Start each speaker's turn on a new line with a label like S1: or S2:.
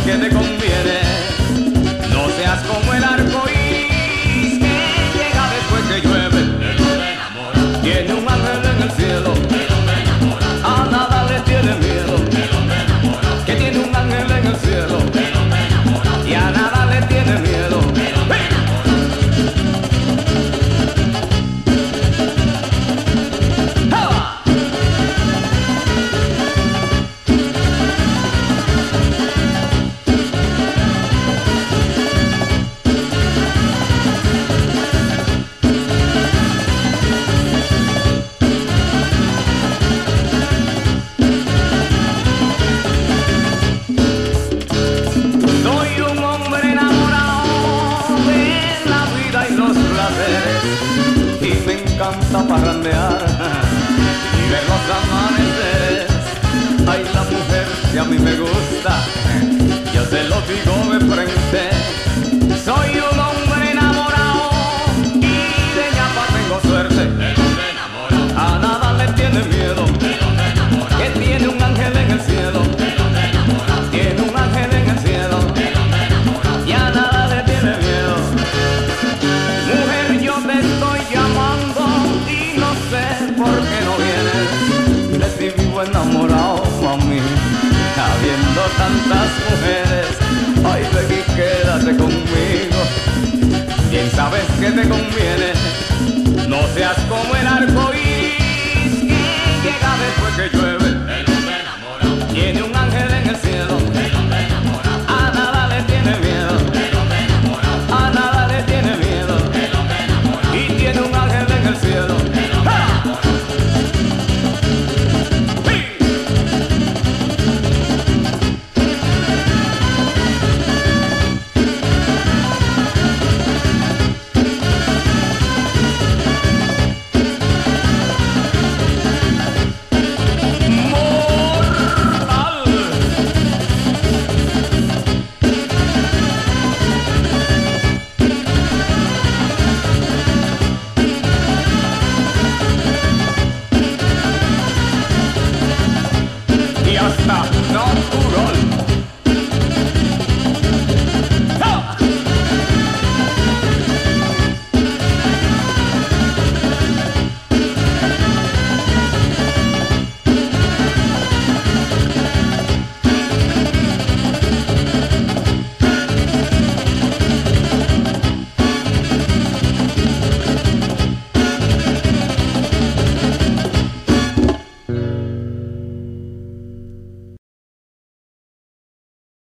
S1: que te conviene. No seas como el arco iris que llega después que llueve. Tiene un ángel en el cielo, a nada le tiene miedo. Que tiene un ángel en el cielo y a nada le tiene miedo. Y me encanta parrandear y ver los amaneceres. Ay, la mujer que a mí me gusta, yo se lo digo de frente. Soy un hombre enamorado y de ñapa tengo suerte. A nada le tiene miedo, que tiene un ángel en el cielo. Tiene un ángel en el cielo y a nada le tiene miedo. Mujer, yo te estoy llamando y no sé por qué no vienes. De ti vivo enamorado, mami, habiendo tantas mujeres. Ay, baby, quédate conmigo, bien sabes que te conviene.